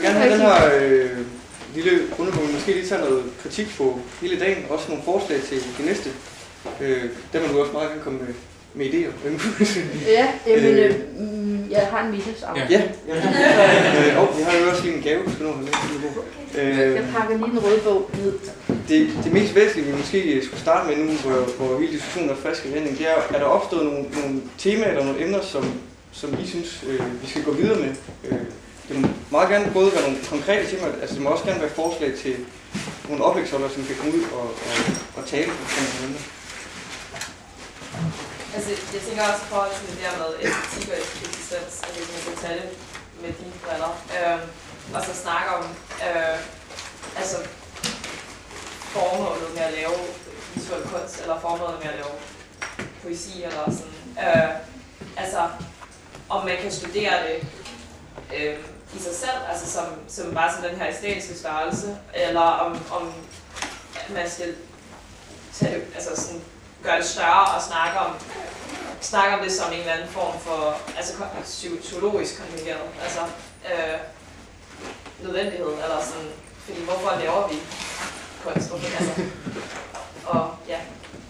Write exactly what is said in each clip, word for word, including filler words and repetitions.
gerne have den her øh, lille underpunkt, måske lige tage noget kritik på hele dagen, også nogle forslag til det næste. Øh, der må du også meget gerne komme med, med idéer. Ja, jamen, øh, øh, jeg har en middagsaften. Ja, ja. øh, og vi har jo også lige en gave, du skal nå med. Øh, jeg pakker lige den røde bog ned. Det, det mest væsentlige, vi måske skulle starte med nu, hvor, hvor hele diskussionen er frisk i vending, det er, er der opstået nogle, nogle temaer eller nogle emner, som, som I synes, øh, vi skal gå videre med. Øh, det må meget gerne både være nogle konkrete temaer, altså det må også gerne være forslag til nogle oplægsholdere, som kan komme ud og, og, og tale på sådan nogle emner. Altså, jeg tænker også i forhold til det der med æstetik og eksistens, at hvis man kan tage det med dine briller, øh, og så snakke om øh, altså, formålet med at lave visuel kunst, eller formålet med at lave poesi, eller sådan. Øh, altså, om man kan studere det øh, i sig selv, altså som, som bare sådan den her æstetiske størrelse, eller om, om man skal tage det, altså sådan, gøre det større og snakke om, snakke om det som en eller anden form for altså, psykologisk kontingeret, altså øh, nødvendighed, eller sådan, fordi hvorfor laver vi kunst, hvorfor altså, og ja.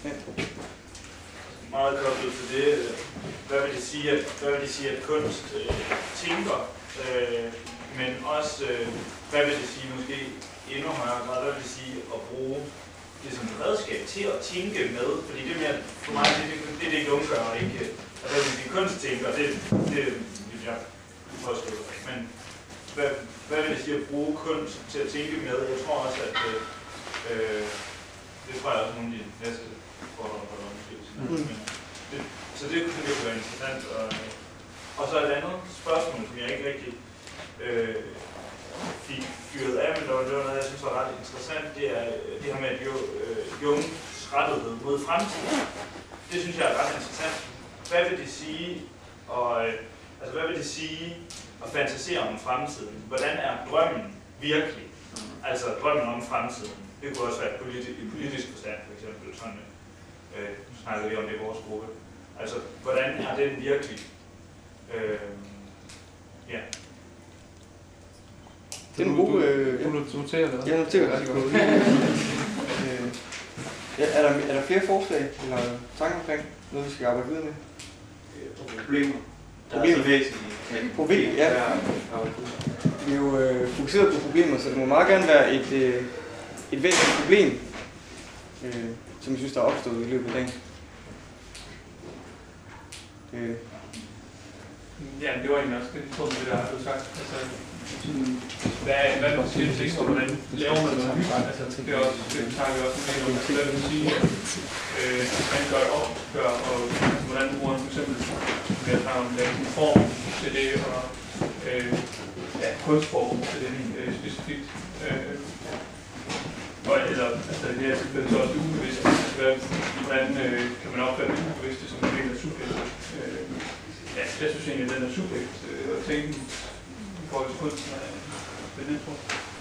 Meget koblet til det, hvad vil det sige, at, hvad vil det sige, at kunst øh, tænker, øh, men også, øh, hvad vil det sige, måske endnu højere grad, hvad vil det sige at bruge det som et redskab til at tænke med, fordi det er mere, for mig, det er det, det, det ikke undgør, ikke, at hvad vil det sige, kunst tænker, det, det vil jeg påstå, men hvad, hvad vil det sige at bruge kunst til at tænke med? Jeg tror også, at øh, det tror jeg også nogle af de næste fordomme holder måske. Mm. Det, så det kunne det være interessant. Og, og så et andet spørgsmål, som jeg ikke rigtig øh, fik fyret af, men det var noget, jeg synes var ret interessant, det er det her med øh, Jungs rettighed mod fremtiden. Det synes jeg er ret interessant. Hvad vil det sige, og, altså, hvad vil det sige at fantasere om fremtiden? Hvordan er drømmen virkelig? Altså drømmen om fremtiden. Det kunne også være i politi politisk forstand, for eksempel. Sådan, øh, nu snakker vi om det i vores gruppe. Altså, hvordan er den virkelig? Øh, ja. Det er en god... Øh, du noterer det? Jeg noterer det. øh, ja, er, der, er der flere forslag eller tanker omkring noget, vi skal arbejde videre med? Problemer. Problemer. Væsentlige. Problemer, ja. Vi er jo øh, fokuseret på problemer, så det må meget gerne være et, øh, et væsentligt problem, øh, som vi synes, der er opstået i løbet af dagen. Øh. Ja, det var egentlig også det, tror det der har du sagt. Altså, hvad, hvad man siger til, og hvordan laver man noget? Altså, det er også, det tager vi også med om, hvad vil sige, at øh, man gør et opgør, og altså, hvordan bruger man for eksempel, ved at have en form til det, og øh, ja, kunstform til det øh, specifikt. Øh, og, eller, altså, det er selvfølgelig så også det ubevidste, altså, hvordan øh, kan man opfatte det ubevidste som en del af subjektet. Øh, ja, jeg synes egentlig, at den er subjekt øh, at tænke i forhold til kunsten er spændende, tror jeg.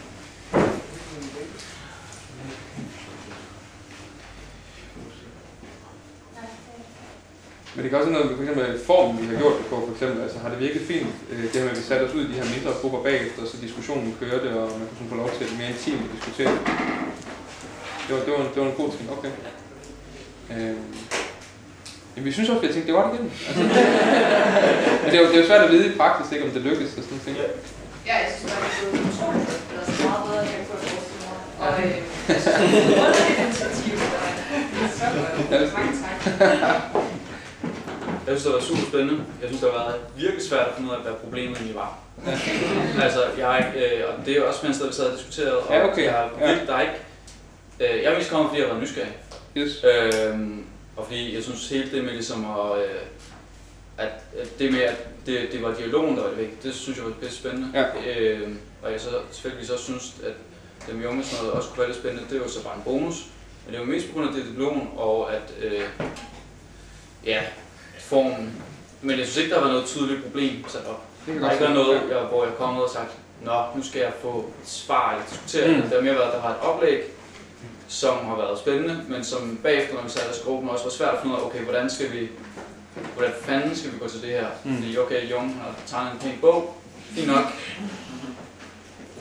Men det kan også være noget, for eksempel formen, vi har gjort det på, for eksempel, altså har det virket fint, det her med, at vi satte os ud i de her mindre grupper bagefter, så diskussionen kørte, og man kunne få lov til at mere intimt at diskutere det. Det var, det var, en, det var en god ting, okay. Øhm. Jamen, vi synes også, at jeg tænkte, det var det igen. Altså, men det er, jo, det er jo svært at vide i praksis, ikke, om det lykkes og sådan ting. Ja, jeg synes, det er utroligt, det er så meget bedre, end jeg kunne have forestille mig. Og øh, jeg synes, det er et underligt initiativ, der er mange tak. Jeg synes, det var super spændende. Jeg synes, det har været virkelig svært at finde ud af, hvad problemet egentlig var. Altså, jeg har ikke, øh, og det er jo også mens, der vi sad og diskuteret, og ja, okay. jeg har virkelig, der er ikke, øh, jeg er mest kommet, fordi jeg har været nysgerrig. Yes. Øhm, og fordi jeg synes helt det med ligesom at, øh, at, at det med at det, det var dialogen, der var det vigtigt, det synes jeg var det spændende. Ja. Øh, og jeg så selvfølgelig så synes, at det med Jung sådan noget også kunne være lidt spændende, det var så bare en bonus. Men det var mest på grund af det dialogen og at, øh, ja, formen. Men jeg synes ikke, der var noget tydeligt problem sat op. Der har ikke været noget, jeg, hvor jeg er kommet og sagt, nå, nu skal jeg få et svar eller diskutere det. Mm. Det har mere været, at der har et oplæg, som har været spændende, men som bagefter, når vi satte os i gruppen, også var svært at finde ud af, okay, hvordan skal vi, hvordan fanden skal vi gå til det her? Mm. Fordi, okay, Jung har tegnet en pæn bog, fint nok.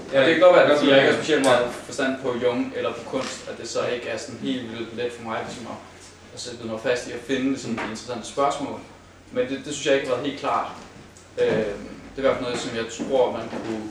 Ja, det kan godt være, at jeg ikke har specielt meget forstand på Jung eller på kunst, at det så ikke er sådan helt vildt let for mig ligesom at, at sætte noget fast i at finde sådan et interessant spørgsmål. Men det, det synes jeg ikke har været helt klart. Øh, det er i hvert fald noget, som jeg tror, man kunne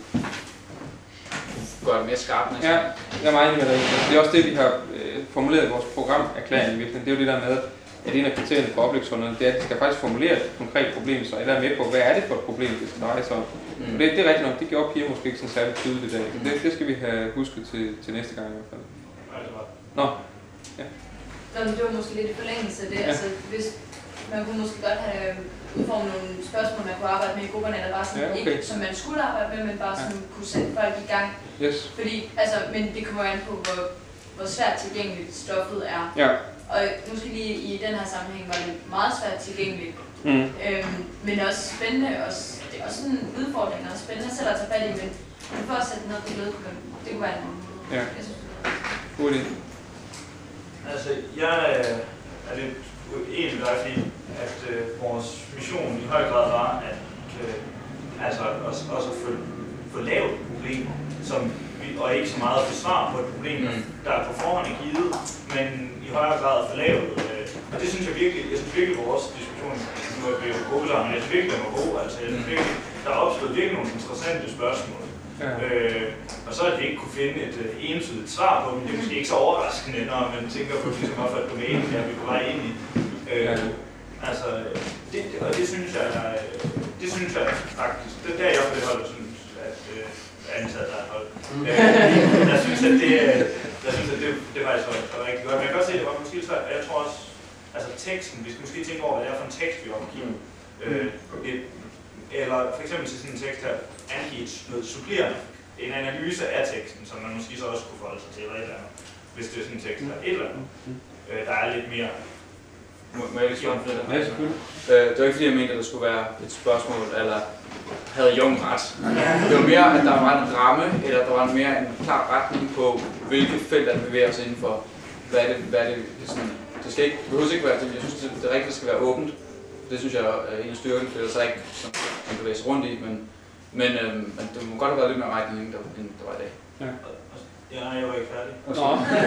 gøre det mere skarpt. Ja, jeg er meget enig med dig. Det er også det, vi har øh, formuleret i vores programerklæring. Det er jo det der med, at en af kriterierne for oplægsrunderne, det er, at de skal faktisk formulere et konkret problem, så jeg er med på, hvad er det for et problem, det skal dreje sig om. Mm. Det, det er rigtigt nok, det gjorde piger måske ikke sådan særligt tydeligt i dag. Det, det skal vi have husket til, til næste gang i hvert fald. Nå. Ja. Nå, men det var måske lidt i forlængelse af det. Ja. Altså, hvis man kunne måske godt have udformet nogle spørgsmål, man kunne arbejde med i grupperne, eller bare sådan, ja, okay. ikke som man skulle arbejde med, men bare som ja. kunne sætte folk i gang. Yes. Fordi, altså, men det kommer an på, hvor, hvor svært tilgængeligt stoffet er. Ja. Og måske lige i den her sammenhæng var det meget svært tilgængeligt. Mm. Øhm, men også spændende, og det er også en udfordring, og spændende selv at tage fat i, men, men for at sætte noget på lød, det kunne være en ja. Jeg synes, god idé. Altså, jeg er lidt enig med dig, fordi at øh, vores mission i høj grad var, at øh, altså også, også at få, få lavet et problem, som vi, og ikke så meget at få svar på et problem, mm. der er på forhånd er givet, men i højere grad at få lavet. Øh, og det synes jeg virkelig, jeg synes virkelig, vores diskussion, nu er vi jo gode sammen, jeg synes virkelig, den var god. Altså, jeg synes virkelig, der er opstået virkelig nogle interessante spørgsmål. Ja. Øh, og så at vi ikke kunne finde et uh, entydigt svar på dem, det er måske ikke så overraskende, når man tænker på, ligesom, hvorfor et domæne der vi er på vej ind i. Øh, ja. Altså, det, og det synes jeg, det synes jeg faktisk, det er der jeg på det hold, synes, at øh, antaget der er et hold. Øh, jeg synes, at det, jeg synes, at det, det faktisk var, var rigtig godt. Men jeg kan godt se, at det var måske svært, og jeg tror også, altså teksten, vi skal måske tænke over, hvad det er for en tekst, vi opgiver. Øh, et, eller for eksempel til sådan en tekst her, angive noget supplerende, en analyse af teksten, som man måske så også kunne forholde sig til, eller et eller andet, hvis det er sådan en tekst her. Et eller andet, øh, der er lidt mere. Må, må jeg ikke svare på det der? Ja, selvfølgelig. Øh, det var ikke fordi, jeg mente, at der skulle være et spørgsmål, eller havde Jung ret. Det var mere, at der var en ramme, eller der var mere en klar retning på, hvilke felt der bevæger sig indenfor. Hvad er det, hvad er det, sådan, det skal ikke, det behøver ikke være det, jeg synes, det, det rigtige skal være åbent. Det synes jeg er en af styrken, for det er så ikke, som man bevæger sig rundt i, men Men, øhm, men det må godt have været lidt mere retning, end der var i dag. Ja, ja jeg var ikke færdig. Nå.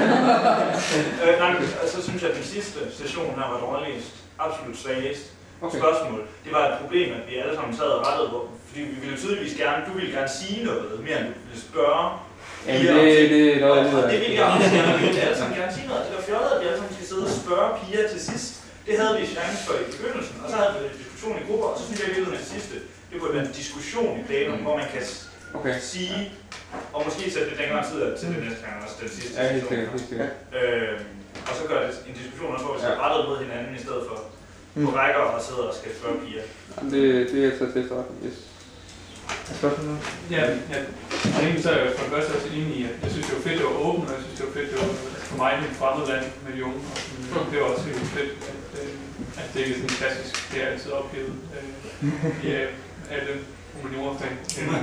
øh, nej, så synes jeg, at den sidste session her var dårligst, absolut svagest okay. spørgsmål. Det var et problem, at vi alle sammen sad og rettede på, fordi vi ville tydeligvis gerne, du ville gerne sige noget, mere end du ville spørge. Ja, det, det er noget, og, og det ville jeg også gerne, vi ville alle sammen gerne sige noget. Det var fjollet, at vi alle sammen skal sidde og spørge piger til sidst. Det havde vi chance for i begyndelsen, og så havde vi en diskussion i grupper, og så synes jeg, at vi det sidste. Det burde være en diskussion i plenum, hvor man kan okay. sige, og måske sætte det længere tid til det næste gang, også den sidste ja, helt sikkert, helt sikkert. Øh, og så gør det en diskussion også, hvor vi skal ja. rettet mod hinanden, i stedet for mm. på rækker og sidder og skal spørge piger. Det, det er altså det for yes. Spørgsmål nu? Ja, ja. Og egentlig så er jeg for det første også enig i, at jeg synes, det var fedt, det var åbent, og jeg synes, det var fedt, det var for mig i et fremmed land med Jung. Og det var også helt fedt, at, at det ikke er sådan klassisk, det er altid opgivet. Ja, alle humaniorfag.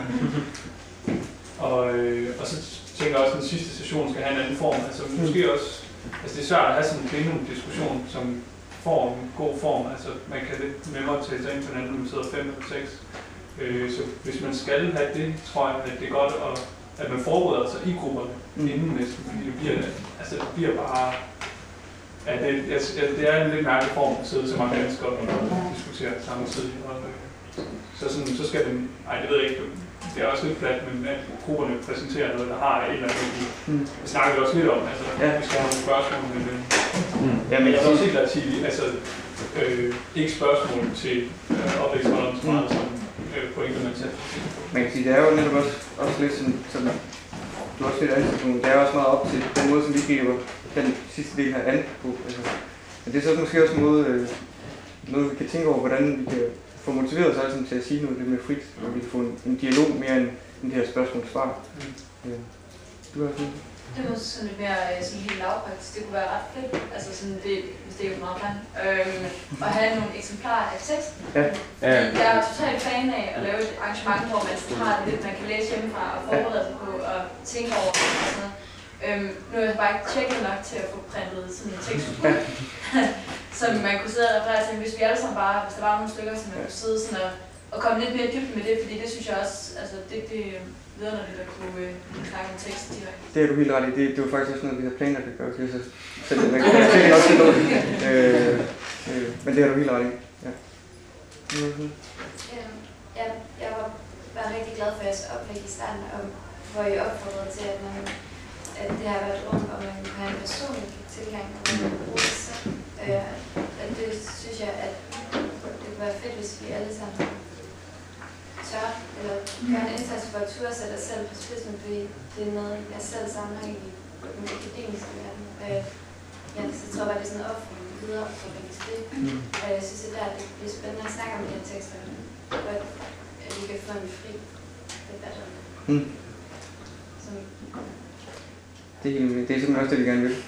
og, øh, og så tænker jeg også, at den sidste session skal have en anden form. Altså måske også, altså det er svært at have sådan en plenum-diskussion, som får en god form. Altså man kan lidt nemmere tage sig ind på hinanden, når man sidder fem eller seks. Øh, så hvis man skal have det, tror jeg, at det er godt, at, at man forbereder sig i grupperne mm. inden næsten, fordi det bliver, altså det bliver bare, ja, det, altså, det er en lidt mærkelig form at sidde så mange mennesker og diskutere samtidig. Og, så, sådan, så skal den, nej det ved jeg ikke, det er også lidt plat, men at grupperne præsenterer noget, der har et eller andet. Mm. Det snakker vi også lidt om, altså ja. Vi skal have nogle spørgsmål, men mm. ja, men jeg vil også helt at sige, altså øh, ikke spørgsmål til øh, oplægsholderen så meget som øh, pointer, man selv. Man kan sige, det er jo netop også, også lidt sådan, sådan du har også lidt andet, det er også meget op til den måde, som vi griber den sidste del her an på. Altså, men det er så måske også en måde, øh, noget vi kan tænke over, hvordan vi kan få motiveret os altså til at sige noget lidt mere frit, og vi kan få en, en dialog mere end, end det her spørgsmål-svar. Mm. Ja. Du har sådan det var sådan lidt mere sådan helt lavpraktisk. Det kunne være ret fedt, altså sådan det, hvis det er jo meget plan, øhm, at have nogle eksemplarer af tekst. Ja. Ja. Jeg er totalt fan af at lave et arrangement, hvor man har det lidt, man kan læse hjemmefra og forberede sig på og tænke over det og sådan noget. Øhm, nu er jeg bare ikke tjekket nok til at få printet sådan en tekst ud, som man kunne sidde og referere til. Hvis vi alle sammen bare, hvis der var nogle stykker, som man kunne sidde sådan og at komme lidt mere i dybden med det, fordi det synes jeg også, altså det, det leder når det at kunne øh, snakke om tekst direkte. Det er du helt ret i. Det, det var faktisk også noget, vi havde planlagt at gøre. Så selv man kan sikkert også til noget. Øh, øh, men det er du helt ret i. Ja. Mm-hmm. Øhm, ja, jeg var bare rigtig glad for jeres oplæg i starten, om, hvor I opfordrede til, at, man, at det har været et rum, hvor man kan have en personlig tilgang, og man kan bruge det selv. Øh, og det synes jeg, at det kunne være fedt, hvis vi alle sammen tør, eller gør en indsats for at turde sætte os selv på spidsen, fordi det er noget, jeg selv samler i den akademiske verden. Øh, ja, så jeg tror bare, det er sådan en opfordring videre opfordring til det. Og jeg synes, at der, det bliver spændende at snakke om de her tekster, og at vi kan få en fri debat om det. Mm. Som, Det er, helt, det er simpelthen også det, vi gerne vil.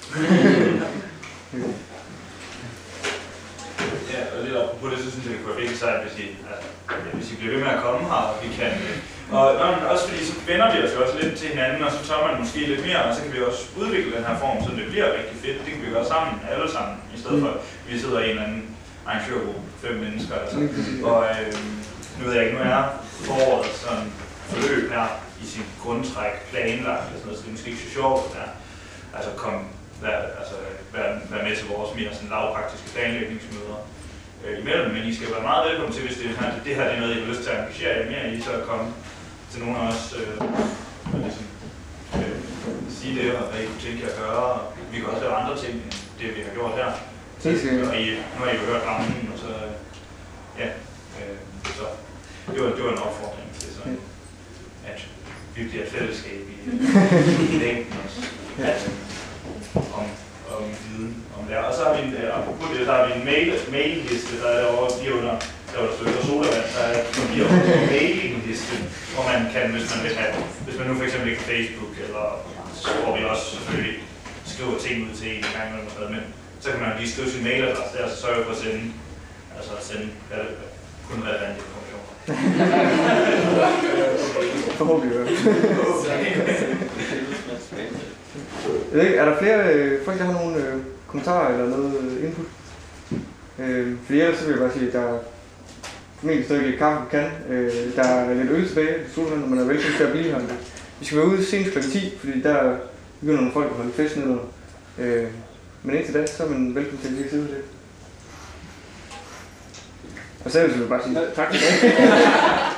Ja, og lidt op på det, så synes jeg, det kunne være virkelig sejt, hvis I, altså, hvis I bliver ved med at komme her, og vi kan. Og også fordi så vender vi os jo også lidt til hinanden, og så tør man måske lidt mere, og så kan vi også udvikle den her form, så det bliver rigtig fedt. Det kan vi gøre sammen, alle sammen, i stedet for, at vi sidder i en eller anden arrangørgruppe, fem mennesker. Altså. Og øh, nu ved jeg ikke, nu er foråret sådan forløb her i sin grundtræk planlagt, og sådan noget, så det er måske ikke så sjovt, at altså komme Være, altså, være, være med til vores mere sådan lavpraktiske planlægningsmøder øh, imellem, men I skal være meget velkommen til, hvis det, her, det her det er noget, I har lyst til at engagere jer mere i, så at komme til nogle af os øh, og ligesom, øh, sige det, og hvad I kunne tænke jer at gøre. Vi kan også lave andre ting, end det vi har gjort her. Så, og I, nu har I jo hørt rammen, og så, ja, øh, så det var, det var en opfordring til sådan, at vi bliver et fællesskab i, i længden også. At, om, om viden om det. Og så har vi en, apropos det, så har vi en mail, mailliste, der er derovre lige under, der var der støtter sodavand, der er lige over en mailingliste, hvor man kan, hvis man vil have, hvis man nu for eksempel ikke har Facebook, eller hvor vi også selvfølgelig skriver ting ud til en gang eller noget, men så kan man lige skrive sin mailadresse der, og så sørge for at sende, altså at sende kun relevante informationer. Forhåbentlig jo. Jeg ved ikke, er der flere øh, folk, der har nogle øh, kommentarer eller noget øh, input? Øh, fordi ellers så vil jeg bare sige, at der er formentlig stadig lidt kaffe, vi kan. Øh, der er lidt øl tilbage i Solvand, og man er velkommen til at blive her. Vi skal være ude senest klokken ti, fordi der begynder nogle folk at holde fest ned under. Øh, men indtil da, så er man velkommen til at lige sidde det. Og så vil jeg bare sige tak.